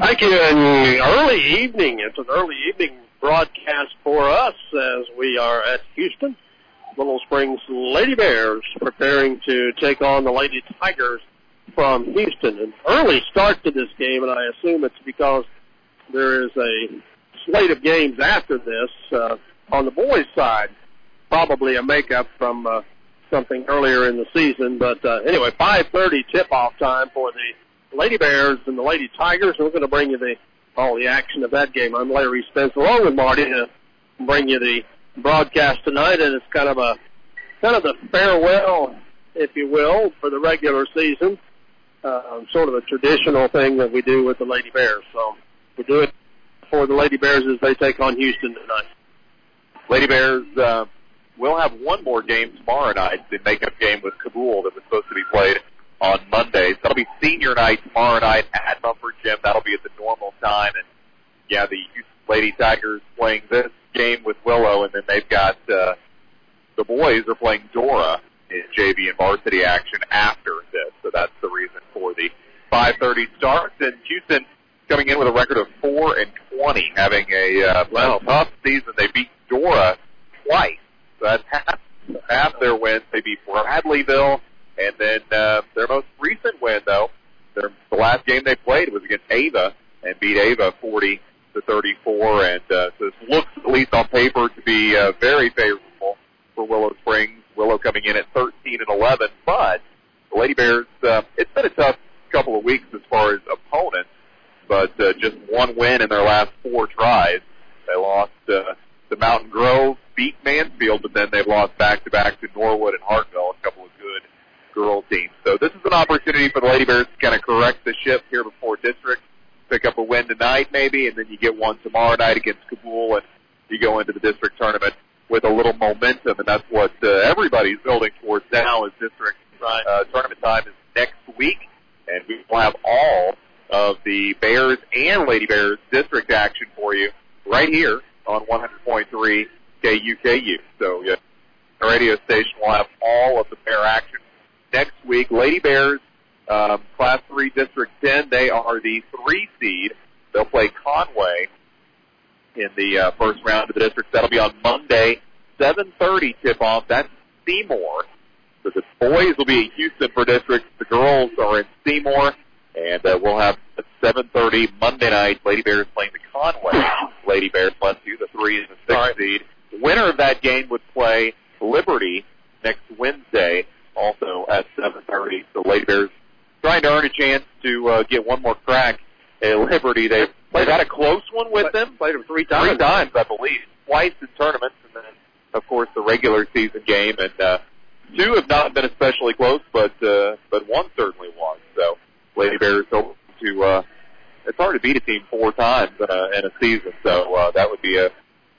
Thank you, and early evening. It's an early evening broadcast for us as we are at Houston. Willow Springs Lady Bears preparing to take on the Lady Tigers from Houston. An early start to this game, and I assume it's because there is a slate of games after this on the boys' side. Probably a makeup from something earlier in the season. But anyway, 5:30 tip-off time for the Lady Bears and the Lady Tigers. We're going to bring you all the action of that game. I'm Larry Spence, along with Marty, to bring you the broadcast tonight, and it's kind of the farewell, if you will, for the regular season. Sort of a traditional thing that we do with the Lady Bears. So we do it for the Lady Bears as they take on Houston tonight. Lady Bears will have one more game tomorrow night, the makeup game with Kabul that was supposed to be played on Monday. So that'll be senior night tomorrow night at Mumford Gym. That'll be at the normal time. And, yeah, the Lady Tigers playing this game with Willow, and then they've got the boys are playing Dora in JV and varsity action after this. So that's the reason for the 5:30 start. And Houston coming in with a record of 4-20, having a tough season. They beat Dora twice. So that's half their wins. They beat Bradleyville. And then their most recent win, though, the last game they played was against Ava and beat Ava 40-34. And so this looks, at least on paper, to be very favorable for Willow Springs. Willow coming in at 13-11. But the Lady Bears, it's been a tough couple of weeks as far as opponents, but just one win in their last 4 tries. They lost to Mountain Grove, beat Mansfield, but then they've lost back-to-back to Norwood and Hartville, a couple of good girl teams. So this is an opportunity for the Lady Bears to kind of correct the ship here before district, pick up a win tonight maybe, and then you get one tomorrow night against Kabul, and you go into the district tournament with a little momentum, and that's what everybody's building towards now is district tournament time is next week, and we will have all of the Bears and Lady Bears district action for you right here on 100.3 KUKU. So the radio station will have all of the Bear action next week. Lady Bears, Class 3 District 10, they are the 3 seed. They'll play Conway in the first round of the district. That'll be on Monday, 7:30 tip-off. That's Seymour. So the boys will be in Houston for district. The girls are in Seymour. And we'll have at 7:30 Monday night, Lady Bears playing the Conway Lady Bears, plus 2, the 3 and the 6 seed. The winner of that game would play Liberty next Wednesday, also at 7:30. So Lady Bears trying to earn a chance to get one more crack at Liberty. They've had a close one with them. Played them 3 times. 3 times, I believe. Twice in tournaments, and then, of course, the regular season game. And 2 have not been especially close, but one certainly was. So Lady Bears hope to it's hard to beat a team 4 times in a season, so that would be a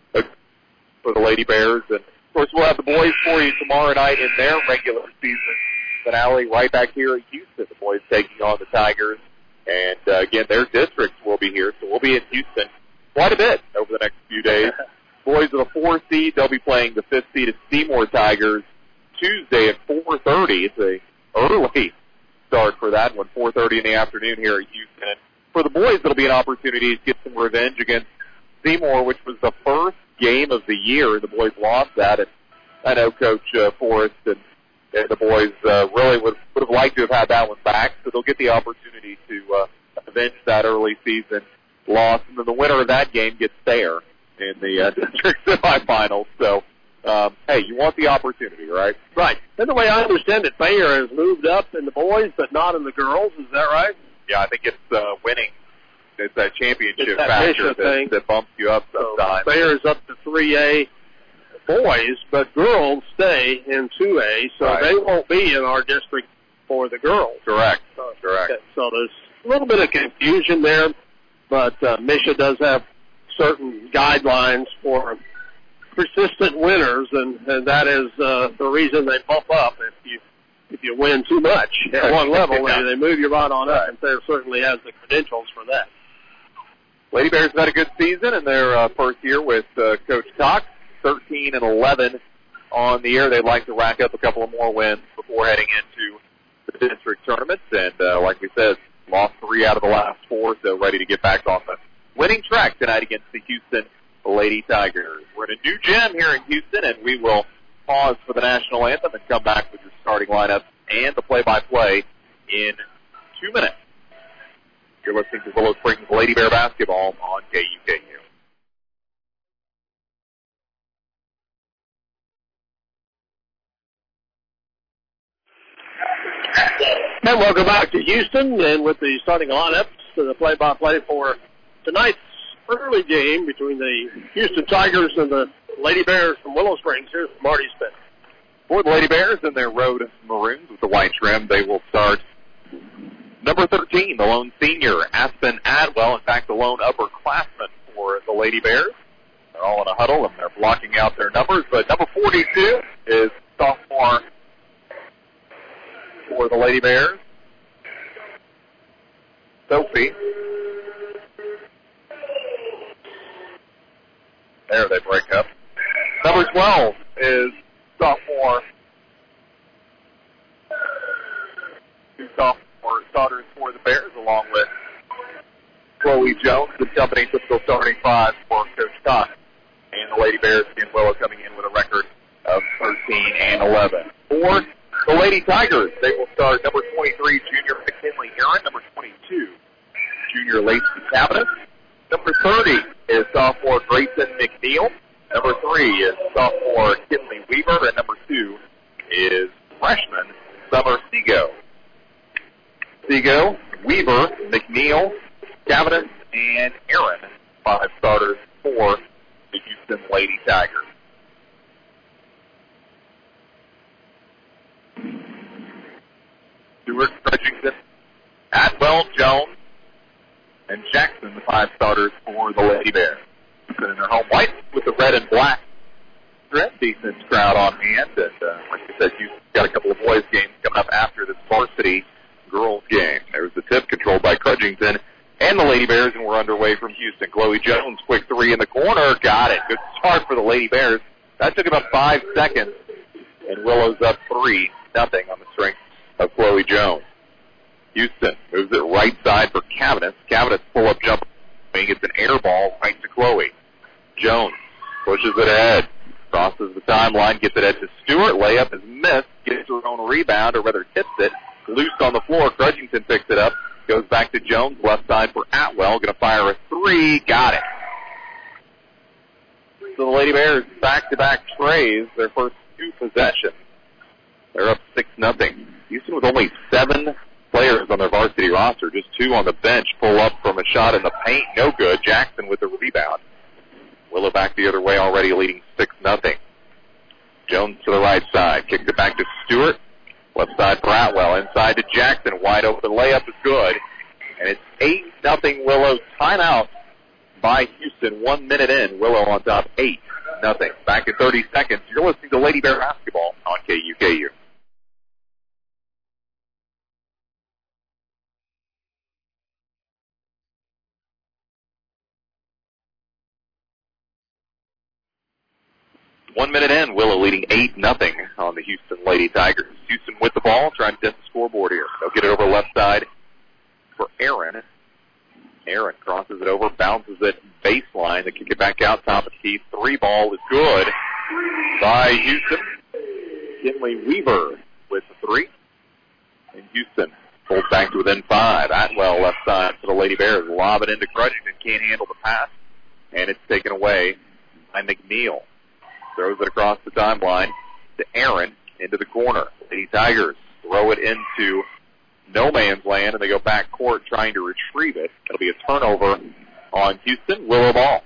for the Lady Bears. And of course we'll have the boys for you tomorrow night in their regular season finale right back here at Houston. The boys taking on the Tigers, and again their districts will be here, so we'll be in Houston quite a bit over the next few days. Boys are the 4 seed. They'll be playing the 5th seed Seymour Tigers Tuesday at 4:30. It's a early start for that one, 4:30 in the afternoon here at Houston. And for the boys, it'll be an opportunity to get some revenge against Seymour, which was the first game of the year. The boys lost that, and I know Coach Forrest and the boys really would have liked to have had that one back, so they'll get the opportunity to avenge that early season loss. And then the winner of that game gets there in the district semifinals. So, hey, you want the opportunity, right? Right. And the way I understand it, Bayer has moved up in the boys, but not in the girls. Is that right? Yeah, I think it's winning. It's that championship factor that bumps you up sometimes. So Bayer is up to 3A boys, but girls stay in 2A, so they won't be in our district for the girls. Correct. Correct. Okay. So there's a little bit of confusion there, but Misha does have certain guidelines for persistent winners, and that is the reason they bump up. If you win too much at one level, they move you right on up, and Thayer certainly has the credentials for that. Lady Bears had a good season in their first year with Coach Cox, 13-11 on the year. They'd like to rack up a couple of more wins before heading into the district tournaments, and like we said, Lost 3 out of the last 4, so ready to get back on the winning track tonight against the Houston Lady Tigers. We're in a new gym here in Houston, and we will pause for the national anthem and come back with your starting lineup and the play-by-play in 2 minutes. You're listening to Willow Springs Lady Bear basketball on KUKU. And welcome back to Houston, and with the starting lineups to the play-by-play for tonight's early game between the Houston Tigers and the Lady Bears from Willow Springs. Here's Marty Smith. For the Lady Bears in their road maroons with the white trim, they will start number 13, the lone senior, Aspen Atwell. In fact, the lone upperclassman for the Lady Bears. They're all in a huddle, and they're blocking out their numbers. But number 42 is sophomore for the Lady Bears, Sophie. There they break up. Number 12 is sophomore. 2 sophomore starters for the Bears, along with Chloe Jones, the company typical starting 5 for Coach Cox. And the Lady Bears in Willow coming in with a record of 13-11. For the Lady Tigers, they will start number 23, junior McKinley Aaron, number 22, junior Lacey Cabinet. Number 30 is sophomore Grayson McNeil. Number 3 is sophomore Kinley Weaver, and number 2 is freshman Summer Seago. Seago, Weaver, McNeil, Cabinet, and Aaron, 5 starters for the Houston Lady Tigers. Stewart, Fredrickson, Atwell, Jones, and Jackson, the 5 starters for the Lady Bears. In their home white with the red and black strip. Decent crowd on hand. And like I said, you've got a couple of boys' games coming up after this varsity girls' game. There's the tip controlled by Crudgington and the Lady Bears, and we're underway from Houston. Chloe Jones, quick 3 in the corner. Got it. Good start for the Lady Bears. That took about 5 seconds, and Willow's up 3-0 on the strength of Chloe Jones. Houston moves it right side for Cabinets. Cabinets pull-up jump. It's an air ball right to Chloe. Jones pushes it ahead. Crosses the timeline, gets it ahead to Stewart. Layup is missed. Gets her own rebound, or rather tips it. Loose on the floor. Crudgington picks it up. Goes back to Jones. Left side for Atwell. Going to fire a 3. Got it. So the Lady Bears back-to-back trays. Their first 2 possessions. They're up 6-0. Houston with only 7 players on their varsity roster, just 2 on the bench, pull up from a shot in the paint, no good. Jackson with the rebound. Willow back the other way already, leading 6-0. Jones to the right side, kicks it back to Stewart. Left side for Atwell, inside to Jackson, wide open layup is good. And it's 8-0 Willow. Timeout by Houston, 1 minute in. Willow on top, 8-0. Back in 30 seconds. You're listening to Lady Bear basketball on KUKU. One minute in, Willow leading 8-0 on the Houston Lady Tigers. Houston with the ball, trying to dent the scoreboard here. They'll get it over left side for Aaron. Aaron crosses it over, bounces it baseline. They kick it back out, top of the key. 3 ball is good by Houston. Kinley Weaver with the 3. And Houston pulls back to within 5. Atwell left side for the Lady Bears. Lob it into Crudgington, can't handle the pass. And it's taken away by McNeil. Throws it across the timeline to Aaron into the corner. Lady Tigers throw it into no man's land, and they go back court trying to retrieve it. It'll be a turnover on Houston. Willow ball.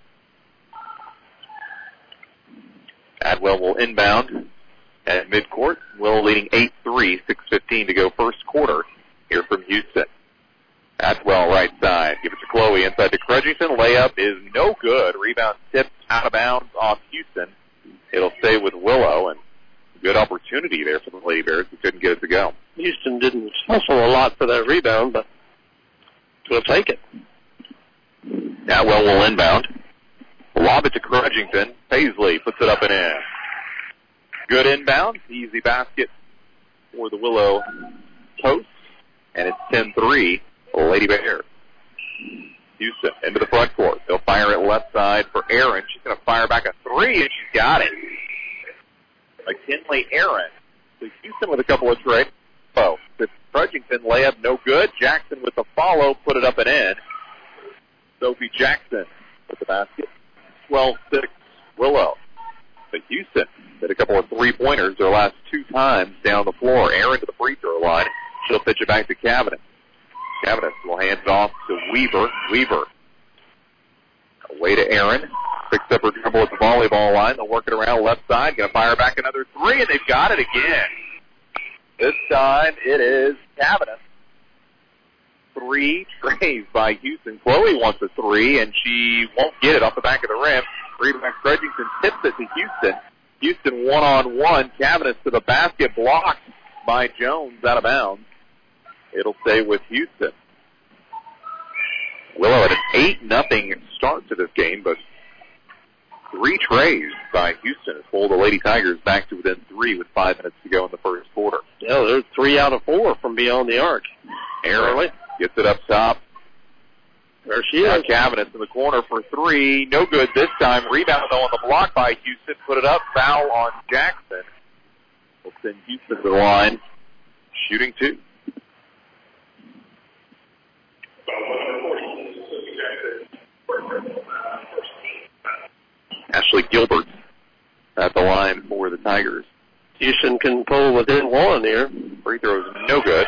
Atwell will inbound at midcourt. Willow leading 8-3, 6:15 to go first quarter here from Houston. Atwell right side. Give it to Chloe inside to Crudgington. Layup is no good. Rebound tipped out of bounds off Houston. It'll stay with Willow, and good opportunity there for the Lady Bears who couldn't get it to go. Houston didn't hustle a lot for that rebound, but we'll take it. Atwell will inbound. Lob it to Crudgington. Paisley puts it up and in. Good inbound. Easy basket for the Willow Post. And it's 10-3 Lady Bears. Houston into the front court. They'll fire it left side for Aaron. She's going to fire back a three, and she's got it. McKinley Aaron. So Houston with a couple of trades. Oh, the Trudgington layup no good. Jackson with the follow, put it up and in. Sophie Jackson with the basket. 12-6 Willow. But Houston hit a couple of three-pointers their last two times down the floor. Aaron to the free throw line. She'll pitch it back to Cavanis. Cavanis will hand it off to Weaver. Weaver away to Aaron. Picks up her dribble at the volleyball line. They'll work it around left side. Going to fire back another three, and they've got it again. This time it is Cavanis. Three trays by Houston. Chloe wants a three, and she won't get it off the back of the rim. Rebound Trudgington tips it to Houston. Houston one-on-one. Cavanis to the basket, blocked by Jones out of bounds. It'll stay with Houston. Willow had an 8-0 start to this game, but three trays by Houston has pulled the Lady Tigers back to within three with 5 minutes to go in the first quarter. Yeah, they're 3 out of 4 from beyond the arc. Aaron gets it up top. There she is. Cavanis in the corner for three. No good this time. Rebound, though, on the block by Houston. Put it up. Foul on Jackson. We'll send Houston to the line. Shooting two. Ashley Gilbert at the line for the Tigers. Houston can pull within one here. Free throw is no good.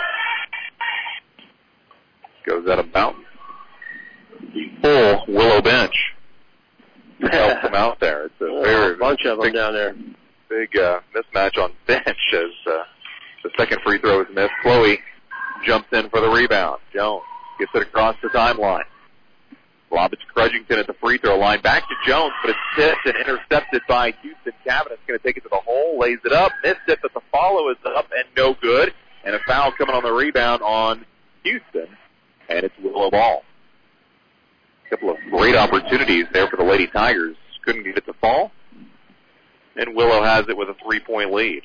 Goes out of bounds. Full Willow bench helps them out there. It's a bunch of them down there. Big mismatch on bench as the second free throw is missed. Chloe jumps in for the rebound. Jones gets it across the timeline. Lob it to Trudgington at the free throw line. Back to Jones, but it's tipped and intercepted by Houston. Cavanis going to take it to the hole, lays it up, missed it, but the follow is up and no good. And a foul coming on the rebound on Houston, and it's Willow ball. A couple of great opportunities there for the Lady Tigers. Couldn't get it to fall. And Willow has it with a 3-point lead.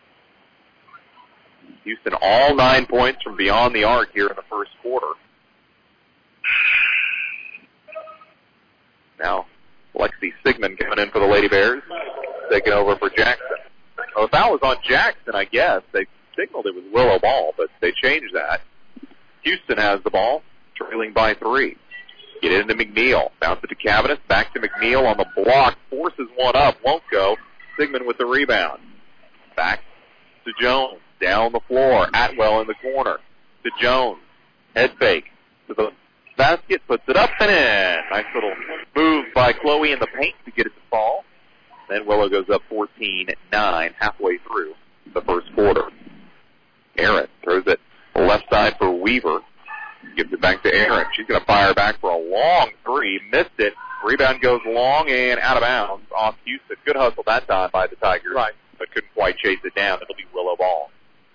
Houston all 9 points from beyond the arc here in the first quarter. Now, Lexi Sigmund coming in for the Lady Bears, taking over for Jackson. Oh, if that was on Jackson, I guess. They signaled it was Willow ball, but they changed that. Houston has the ball, trailing by 3. Get it into McNeil. Bounce it to Cavanis. Back to McNeil on the block. Forces one up. Won't go. Sigmund with the rebound. Back to Jones. Down the floor. Atwell in the corner. To Jones. Head fake. To the basket. Puts it up and in. Nice little move by Chloe in the paint to get it to fall. Then Willow goes up 14-9 halfway through the first quarter. Aaron throws it left side for Weaver. Gives it back to Aaron. She's going to fire back for a long three. Missed it. Rebound goes long and out of bounds off Houston. Good hustle that time by the Tigers, right, but couldn't quite chase it down. It'll be Willow ball.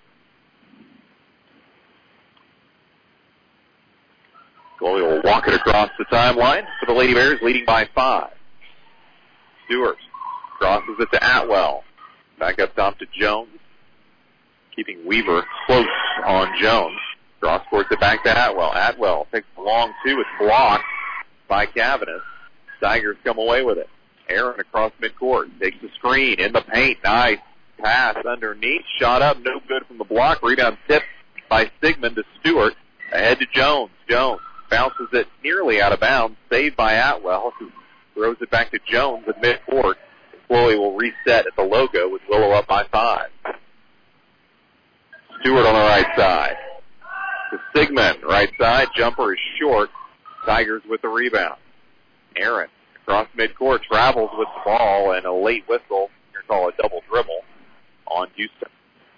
Chloe will walk it across the timeline for the Lady Bears, leading by 5. Stewart crosses it to Atwell. Back up top to Jones. Keeping Weaver close on Jones. Cross courts it back to Atwell. Atwell takes a long two. It's blocked by Cavanis. Tigers come away with it. Aaron across midcourt. Takes the screen in the paint. Nice pass underneath. Shot up. No good from the block. Rebound tipped by Sigmund to Stewart. Ahead to Jones. Jones bounces it nearly out of bounds. Saved by Atwell, who throws it back to Jones at midcourt. Chloe will reset at the logo with Willow up by 5. Stewart on the right side. To Sigmund, right side, jumper is short. Tigers with the rebound. Aaron across midcourt, travels with the ball, and a late whistle. You're call a double dribble on Houston.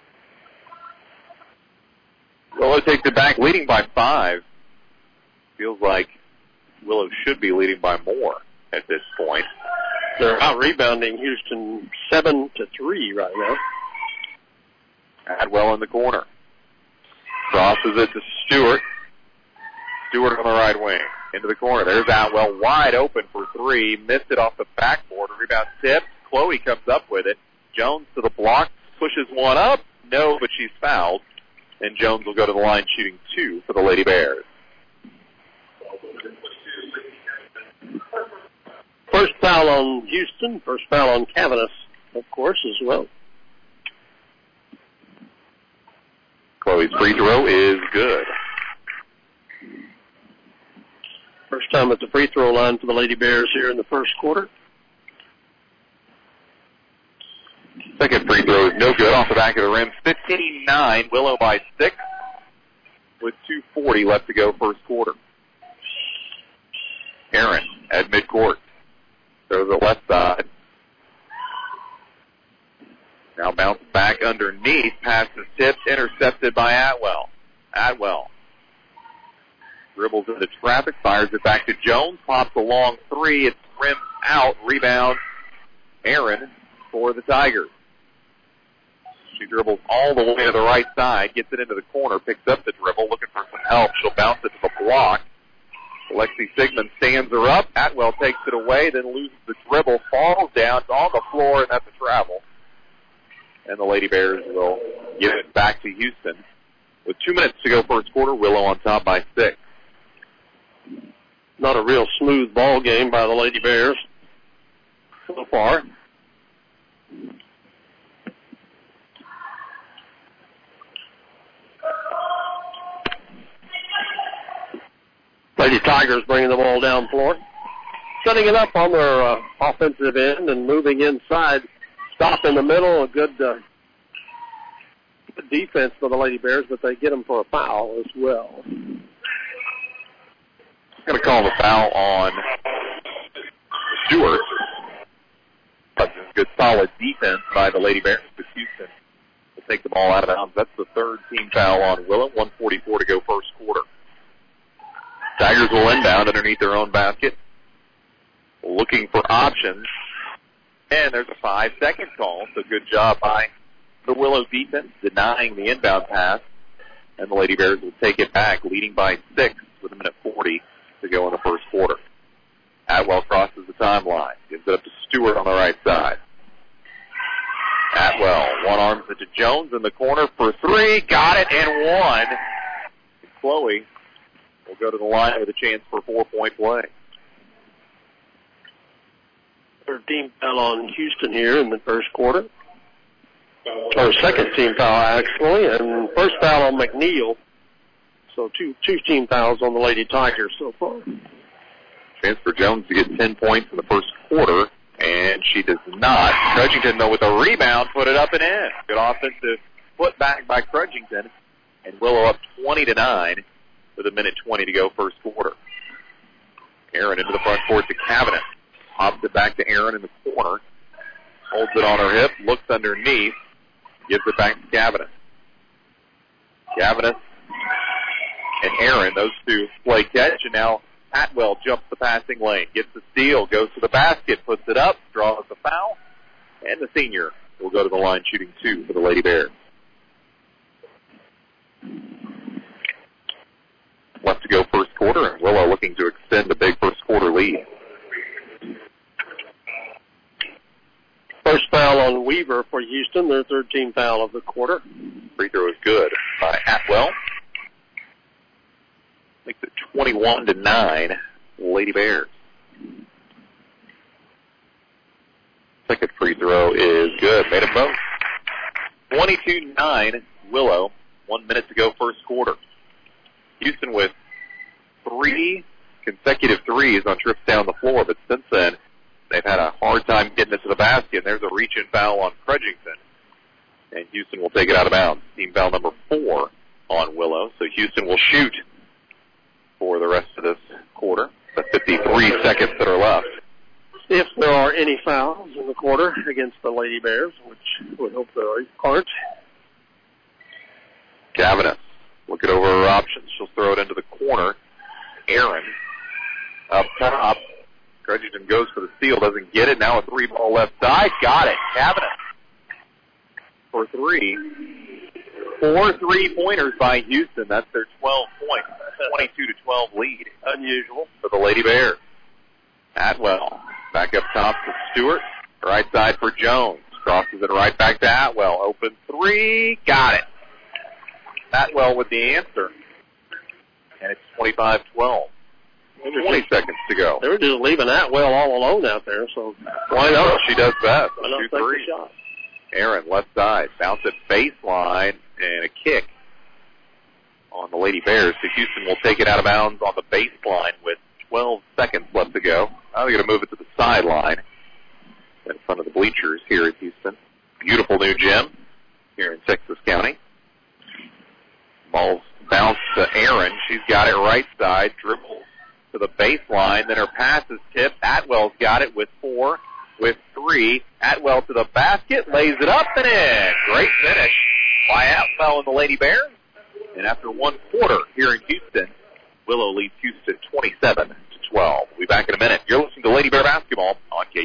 Willow takes it back, leading by 5. Feels like Willow should be leading by more at this point. They're out rebounding Houston 7-3 right now. Adwell in the corner. Crosses it to Stewart. Stewart on the right wing. Into the corner. There's Atwell wide open for 3. Missed it off the backboard. Rebound tipped. Chloe comes up with it. Jones to the block. Pushes one up. No, but she's fouled. And Jones will go to the line shooting 2 for the Lady Bears. foul on Houston, first foul on Cavanis, of course, as well. Chloe's free throw is good. First time at the free throw line for the Lady Bears here in the first quarter. Second free throw is no good off the back of the rim. 15-9, Willow by 6 with 2:40 left to go first quarter. Aaron at midcourt. Throws it left side. Now bounce back underneath. Pass is tipped, intercepted by Atwell. Atwell dribbles into traffic, fires it back to Jones, pops a long three. It's rimmed out. Rebound, Aaron for the Tigers. She dribbles all the way to the right side, gets it into the corner, picks up the dribble, looking for some help. She'll bounce it to the block. Alexi Sigmund stands her up. Atwell takes it away, then loses the dribble, falls down, it's on the floor, and that's a travel. And the Lady Bears will give it back to Houston. With 2 minutes to go first quarter, Willow on top by 6. Not a real smooth ball game by the Lady Bears so far. Lady Tigers bringing the ball down floor. Setting it up on their offensive end and moving inside. Stop in the middle. A good defense for the Lady Bears, but they get them for a foul as well. Going to call the foul on Stewart. That's a good solid defense by the Lady Bears. But Houston will take the ball out of bounds. That's the third team foul on Willow. 1:44 to go first quarter. Tigers will inbound underneath their own basket. Looking for options. And there's a 5-second call. So good job by the Willow defense denying the inbound pass. And the Lady Bears will take it back, leading by 6 with 1:40 to go in the first quarter. Atwell crosses the timeline. Gives it up to Stewart on the right side. Atwell one-arms it to Jones in the corner for three. Got it and one. And Chloe will go to the line with a chance for 4-point play. Third team foul on Houston here in the first quarter. Or second team foul, actually, and first foul on McNeil. So two team fouls on the Lady Tigers so far. Chance for Jones to get 10 points in the first quarter, and she does not. Crudgington, though, with a rebound, put it up and in. Good offensive put back by Crudgington, and Willow up 20-9 with 1:20 to go first quarter. Aaron into the front court to Cavanis. Pops it back to Aaron in the corner. Holds it on her hip, looks underneath, gives it back to Cavanis. Cavanis and Aaron, those two play catch, and now Atwell jumps the passing lane, gets the steal, goes to the basket, puts it up, draws the foul, and the senior will go to the line shooting 2 for the Lady Bears. Left to go first quarter, and Willow looking to extend a big first quarter lead. First foul on Weaver for Houston, their third team foul of the quarter. Free throw is good by Atwell. Makes it 21-9, Lady Bears. Second free throw is good. Made them both. 22-9, Willow. 1 minute to go first quarter. Houston with 3 consecutive threes on trips down the floor, but since then, they've had a hard time getting it to the basket. There's a reach-in foul on Crudgington, and Houston will take it out of bounds. Team foul number 4 on Willow, so Houston will shoot for the rest of this quarter. The 53 seconds that are left. If there are any fouls in the quarter against the Lady Bears, which we hope there aren't. Cavanis looking over her options. She'll throw it into the corner. Aaron up top. Crudgington goes for the steal, doesn't get it. Now a 3-ball left side. Got it. Cavanis for 3. 4 3-pointers by Houston. That's their 12 points. 22-12 lead. Unusual for the Lady Bears. Atwell back up top to Stewart. Right side for Jones. Crosses it right back to Atwell. Open 3. Got it. Atwell with the answer. And it's 25-12. 20 seconds to go. They were just leaving Atwell all alone out there, so why not? Well, she does best. Why not take the shot? Aaron, left side, bounce it baseline, and a kick on the Lady Bears. So Houston will take it out of bounds on the baseline with 12 seconds left to go. Now they're going to move it to the sideline in front of the bleachers here at Houston. Beautiful new gym here in Texas County. Ball's bounced to Aaron. She's got it right side, dribbles to the baseline. Then her pass is tipped. Atwell's got it with 4, with 3. Atwell to the basket, lays it up and in. Great finish by Atwell and the Lady Bears. And after 1 quarter here in Houston, Willow leads Houston 27-12. We'll be back in a minute. You're listening to Lady Bear Basketball on KU.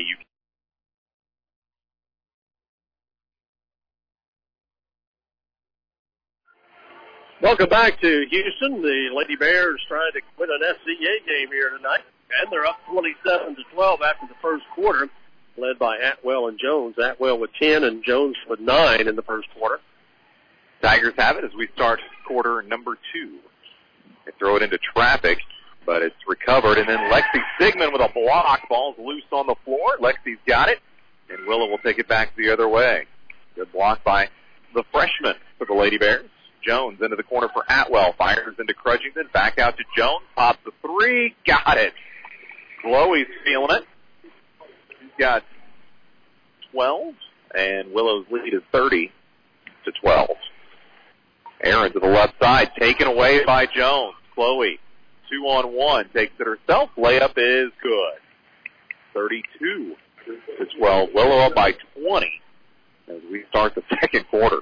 Welcome back to Houston. The Lady Bears trying to win an SCA game here tonight, and they're up 27-12 after the first quarter, led by Atwell and Jones. Atwell with 10 and Jones with 9 in the first quarter. Tigers have it as we start quarter number 2. They throw it into traffic, but it's recovered, and then Lexi Sigmund with a block. Ball's loose on the floor. Lexi's got it, and Willow will take it back the other way. Good block by the freshman for the Lady Bears. Jones into the corner for Atwell. Fires into Crudgington. Back out to Jones. Pops the 3. Got it. Chloe's feeling it. She's got 12, and Willow's lead is 30-12. Aaron to the left side. Taken away by Jones. Chloe, 2-on-1. Takes it herself. Layup is good. 32-12. Willow up by 20 as we start the second quarter.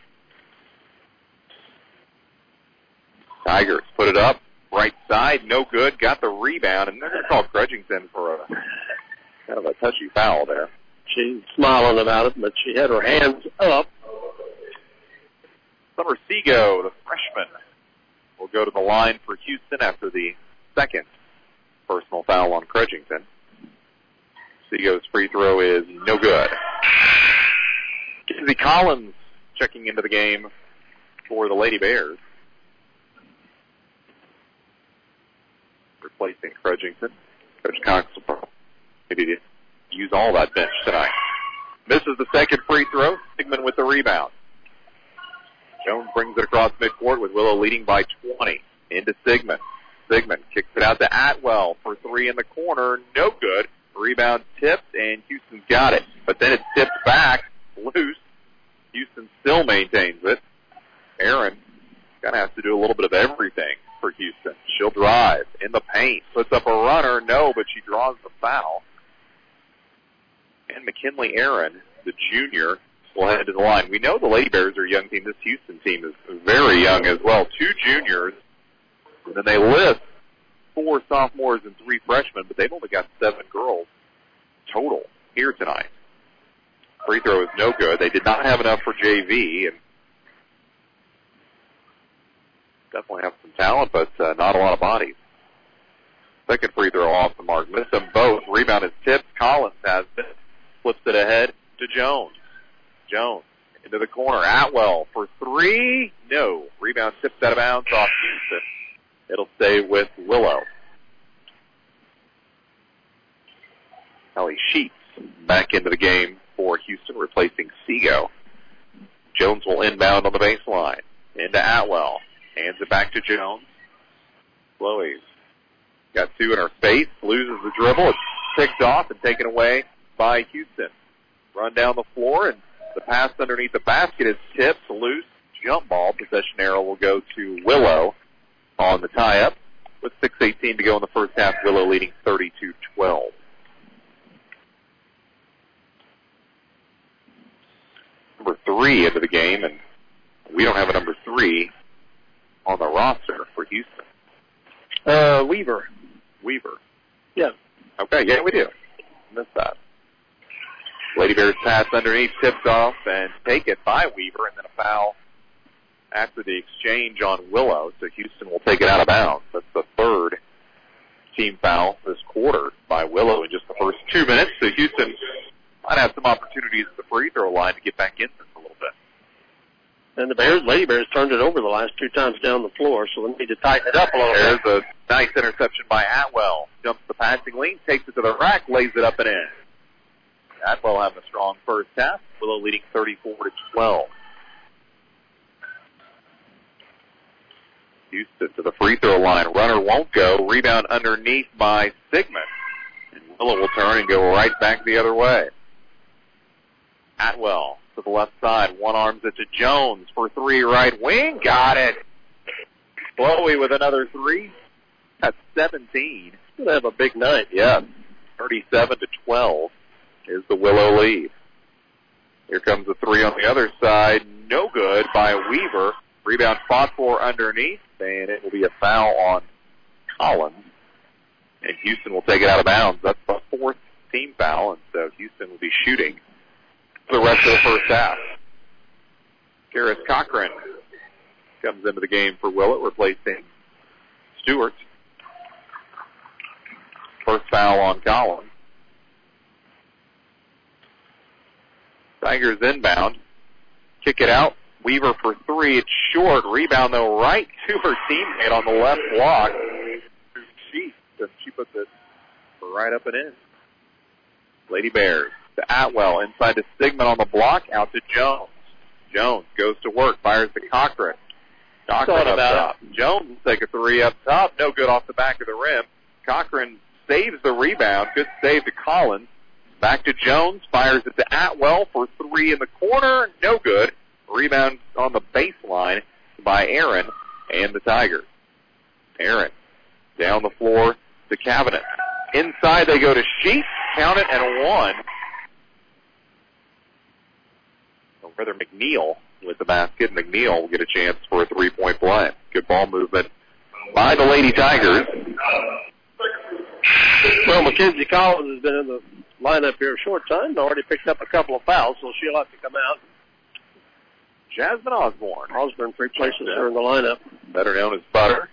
Tigers put it up, right side, no good, got the rebound, and they're going to call Crudgington for a kind of a touchy foul there. She's smiling about it, but she had her hands up. Summer Seago, the freshman, will go to the line for Houston after the second personal foul on Crudgington. Seago's free throw is no good. Kinsey Collins checking into the game for the Lady Bears, replacing Crudgington. Coach Cox will maybe use all that bench tonight. Misses the second free throw. Sigmund with the rebound. Jones brings it across midcourt with Willow leading by 20. Into Sigmund. Sigmund kicks it out to Atwell for 3 in the corner. No good. Rebound tipped, and Houston's got it. But then it's tipped back, loose. Houston still maintains it. Aaron kind of has to do a little bit of everything for Houston. She'll drive in the paint, puts up a runner, no, but she draws the foul. And McKinley Aaron, the junior, will head to the line. We know the Lady Bears are a young team. This Houston team is very young as well. 2 juniors, and then they list 4 sophomores and 3 freshmen, but they've only got 7 girls total here tonight. Free throw is no good. They did not have enough for JV, and definitely have some talent, but not a lot of bodies. Second free throw off the mark. Missed them both. Rebound is tipped. Collins has it. Flips it ahead to Jones. Jones into the corner. Atwell for 3. No. Rebound tipped out of bounds off Houston. It'll stay with Willow. Ellie Sheets back into the game for Houston, replacing Seago. Jones will inbound on the baseline. Into Atwell. Hands it back to Jones. Chloe's got 2 in her face. Loses the dribble. It's picked off and taken away by Houston. Run down the floor, and the pass underneath the basket is tipped, loose, jump ball. Possession arrow will go to Willow on the tie-up. With 6:18 to go in the first half, Willow leading 32-12. Number 3 into the game, and we don't have a number 3 on the roster for Houston. Weaver. Yeah. Okay, yeah, we do. Missed that. Lady Bears pass underneath, tipped off, and taken by Weaver, and then a foul after the exchange on Willow, so Houston will take it out of bounds. That's the 3rd team foul this quarter by Willow in just the first 2 minutes, so Houston might have some opportunities at the free throw line to get back in this a little bit. And the Lady Bears turned it over the last 2 times down the floor, so they need to tighten it up a little bit. There's a nice interception by Atwell. Jumps the passing lane, takes it to the rack, lays it up and in. Atwell having a strong first half. Willow leading 34-12. Houston to the free throw line. Runner won't go. Rebound underneath by Sigmund. And Willow will turn and go right back the other way. Atwell to the left side. One arms it to Jones for 3 right wing. Got it. Chloe with another 3. That's 17. He's going to have a big night. Yes. 37-12 is the Willow lead. Here comes the 3 on the other side. No good by Weaver. Rebound fought for underneath, and it will be a foul on Collins. And Houston will take it out of bounds. That's the 4th team foul, and so Houston will be shooting for the rest of the first half. Karis Cochran comes into the game for Willett, replacing Stewart. First foul on Collins. Tigers inbound. Kick it out. Weaver for 3. It's short. Rebound, though, right to her teammate on the left block. She puts it right up and in. Lady Bears to Atwell. Inside to Sigmund on the block. Out to Jones. Jones goes to work. Fires to Cochran. Cochran up top. Jones will take a 3 up top. No good off the back of the rim. Cochran saves the rebound. Good save to Collins. Back to Jones. Fires it to Atwell for 3 in the corner. No good. Rebound on the baseline by Aaron and the Tigers. Aaron down the floor to Cabinet. Inside they go to Sheets. Count it and 1. Or rather McNeil with the basket. McNeil will get a chance for a 3-point play. Good ball movement by the Lady Tigers. Well, Mackenzie Collins has been in the lineup here a short time and already picked up a couple of fouls, so she'll have to come out. Jasmine Osborne. Osborne replaces her in the lineup. Better known as Butter.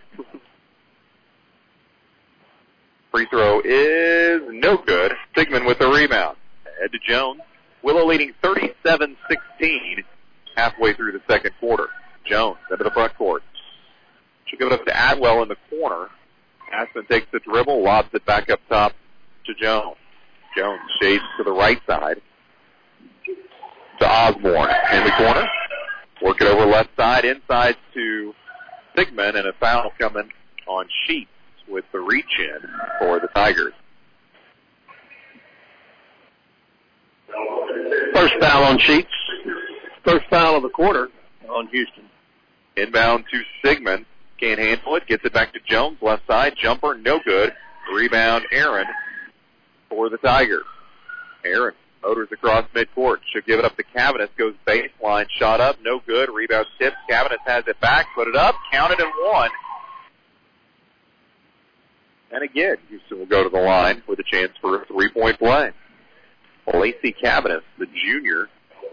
Free throw is no good. Sigmund with the rebound. Head to Jones. Willow leading 37-16 halfway through the second quarter. Jones into the front court. She'll give it up to Atwell in the corner. Aspen takes the dribble, lobs it back up top to Jones. Jones shades to the right side to Osborne in the corner. Work it over left side, inside to Sigmund, and a foul coming on Sheets with the reach-in for the Tigers. First foul on Sheets. First foul of the quarter on Houston. Inbound to Sigmund. Can't handle it. Gets it back to Jones. Left side. Jumper. No good. Rebound Aaron for the Tigers. Aaron motors across midcourt. Should give it up to Cavanis. Goes baseline. Shot up. No good. Rebound tips. Cavanis has it back. Put it up. Counted and 1. And again, Houston will go to the line with a chance for a 3-point play. Lacey Cavanis, the junior.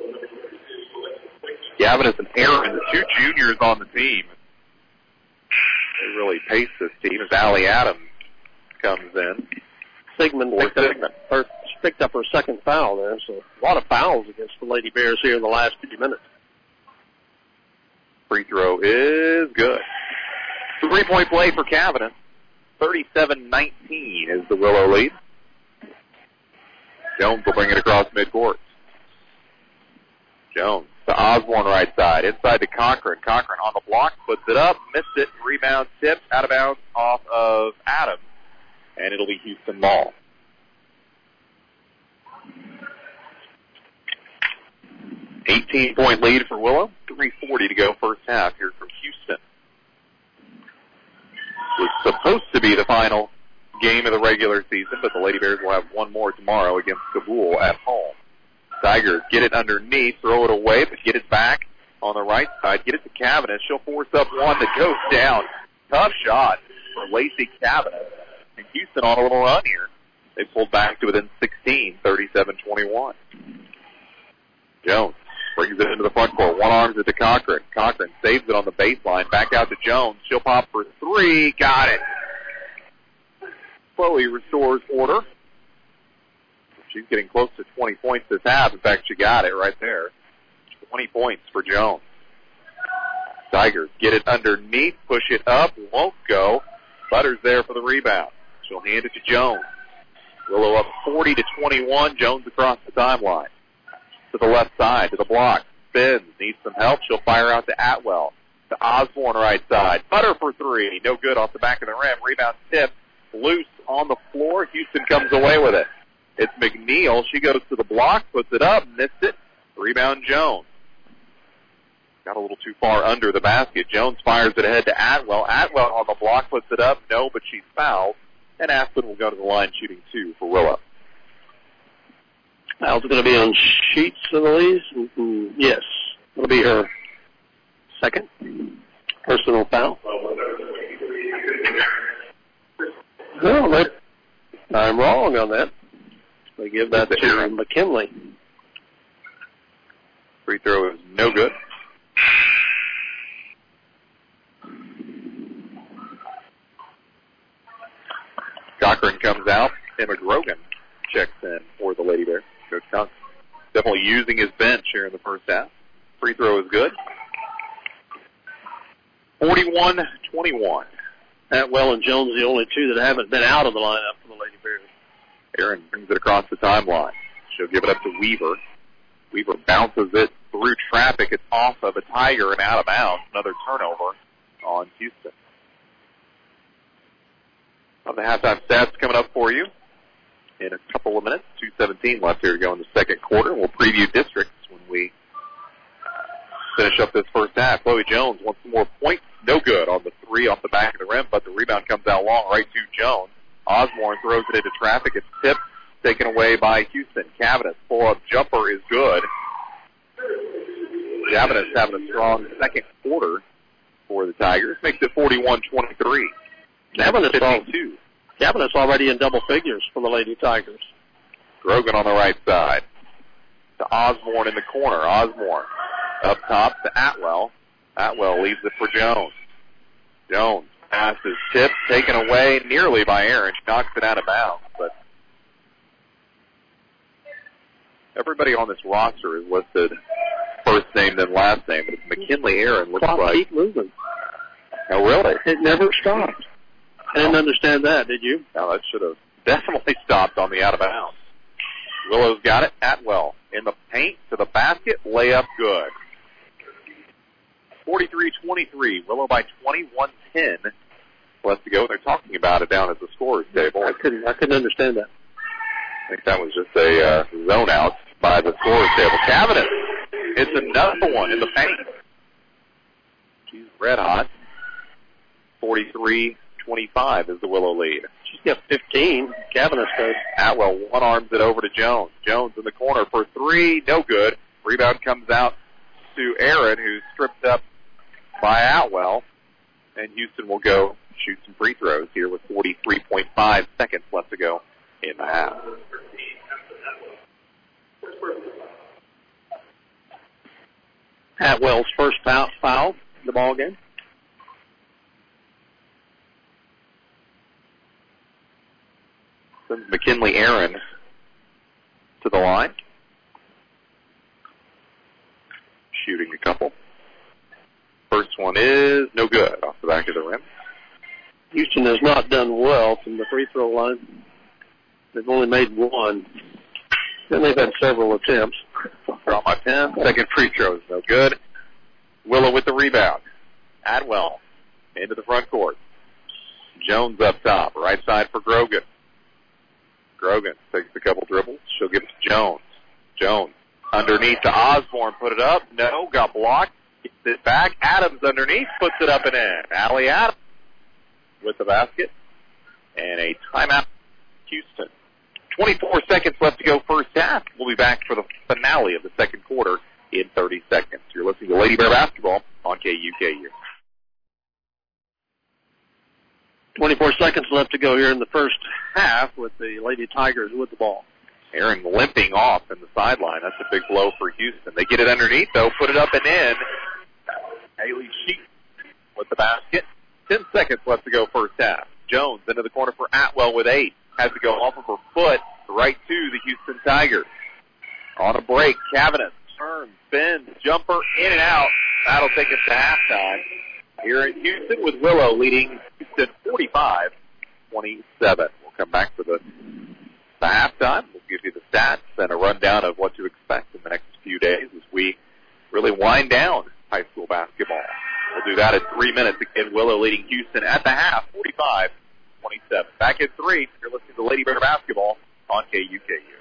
Cavanis and Aaron, the 2 juniors on the team. They really pace this team as Allie Adams comes in. Sigmund picked up her second foul there, so a lot of fouls against the Lady Bears here in the last few minutes. Free throw is good. 3-point play for Cavanis. 37-19 is the Willow lead. Jones will bring it across midcourt. Jones to Osborne right side. Inside to Cochran. Cochran on the block. Puts it up. Missed it. Rebound tipped. Out of bounds off of Adams. And it'll be Houston ball. $18-point lead for Willow. 3:40 to go first half here from Houston. Was supposed to be the final game of the regular season, but the Lady Bears will have one more tomorrow against Kabul at home. Tigers get it underneath, throw it away, but get it back on the right side. Get it to Cavanis. She'll force up one that goes down. Tough shot for Lacey Cavanis. And Houston on a little run here. They pulled back to within 16, 37-21. Jones brings it into the front court. One arms it to Cochran. Cochran saves it on the baseline. Back out to Jones. She'll pop for 3. Got it. Chloe restores order. She's getting close to 20 points this half. In fact, she got it right there. 20 points for Jones. Tigers get it underneath, push it up, won't go. Butters there for the rebound. She'll hand it to Jones. Willow up 40-21. Jones across the timeline. To the left side, to the block. Spins, needs some help. She'll fire out to Atwell. To Osborne right side. Butter for three. No good off the back of the rim. Rebound tip. Loose on the floor. Houston comes away with it. It's McNeil. She goes to the block, puts it up, missed it. Rebound Jones. Got a little too far under the basket. Jones fires it ahead to Atwell. Atwell on the block, puts it up. No, but she's fouled. And Aspen will go to the line shooting 2 for Willow. Foul's going to be on Sheets, I believe. Yes. It'll be her second personal foul. No, I'm wrong on that. They give that to McKinley. Free throw is no good. Cochran comes out. Emma Grogan checks in for the Lady Bears. Coach Cox definitely using his bench here in the first half. Free throw is good. 41-21. Atwell and Jones, the only two that haven't been out of the lineup for the Lady Bears. Aaron brings it across the timeline. She'll give it up to Weaver. Weaver bounces it through traffic. It's off of a Tiger and out of bounds. Another turnover on Houston. On the halftime stats coming up for you in a couple of minutes. 2:17 left here to go in the second quarter. We'll preview districts when we finish up this first half. Chloe Jones wants some more points. No good on the three off the back of the rim, but the rebound comes out long right to Jones. Osborne throws it into traffic. It's tipped, taken away by Houston. Cavanis pull-up jumper is good. Cavanis having a strong second quarter for the Tigers. Makes it 41-23. Cavanis already in double figures for the Lady Tigers. Grogan on the right side. To Osborne in the corner. Osborne up top to Atwell. Atwell leaves it for Jones. Jones pass is tipped, taken away nearly by Aaron. She knocks it out of bounds, but everybody on this roster is listed first name then last name. But it's McKinley Aaron looks like. Keep moving. Oh, really? It never stopped. I didn't understand that, did you? No, that should have definitely stopped on the out of bounds. Willow's got it. Atwell in the paint to the basket. Layup good. 43-23. Willow by 21-10. Left to go. They're talking about it down at the scorer's table. I couldn't understand that. I think that was just a zone out by the scorer's table. Cavanis. It's another one in the paint. She's red hot. 43-25 is the Willow lead. She's got 15. Cavanis does. Atwell one-arms it over to Jones. Jones in the corner for three. No good. Rebound comes out to Aaron, who's stripped up by Atwell. And Houston will go shoot some free throws here with 43.5 seconds left to go in the half. Atwell's first foul in the ball game. Sends McKinley Aaron to the line. Shooting a couple. First one is no good off the back of the rim. Houston has not done well from the free throw line. They've only made one. Then they've had several attempts. Draw my pen. Second free throw is no good. Willow with the rebound. Atwell into the front court. Jones up top. Right side for Grogan. Grogan takes a couple dribbles. She'll give it to Jones. Jones underneath to Osborne. Put it up. No. Got blocked. Gets it back. Adams underneath. Puts it up and in. Allie Adams with the basket. And a timeout. Houston. 24 seconds left to go first half. We'll be back for the finale of the second quarter in 30 seconds. You're listening to Lady Bear Basketball on KUKU. 24 seconds left to go here in the first half with the Lady Tigers with the ball. Aaron limping off in the sideline. That's a big blow for Houston. They get it underneath, though, put it up and in. Haley Sheet with the basket. 10 seconds left to go first half. Jones into the corner for Atwell with 8. Has to go off of her foot right to the Houston Tigers. On a break, Cavanis turns, spins, jumper, in and out. That'll take us to halftime here in Houston with Willow leading Houston 45-27. We'll come back for the halftime. We'll give you the stats and a rundown of what to expect in the next few days as we really wind down high school basketball. We'll do that in 3 minutes. Again, Willow leading Houston at the half, 45-27. Back at 3, you're listening to Lady Bear basketball on KUKU.